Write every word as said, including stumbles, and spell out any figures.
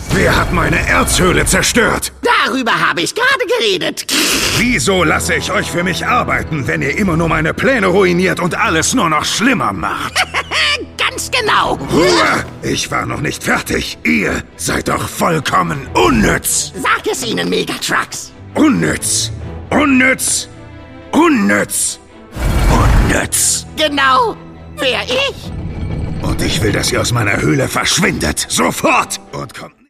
Wer hat meine Erzhöhle zerstört? Darüber habe ich gerade geredet. Wieso lasse ich euch für mich arbeiten, wenn ihr immer nur meine Pläne ruiniert und alles nur noch schlimmer macht? Ganz genau. Ruhe! Ich war noch nicht fertig. Ihr seid doch vollkommen unnütz. Sag es ihnen, Megatrucks. Unnütz. Unnütz. Unnütz. Unnütz. Genau. Wer ich? Und ich will, dass ihr aus meiner Höhle verschwindet. Sofort. Und kommt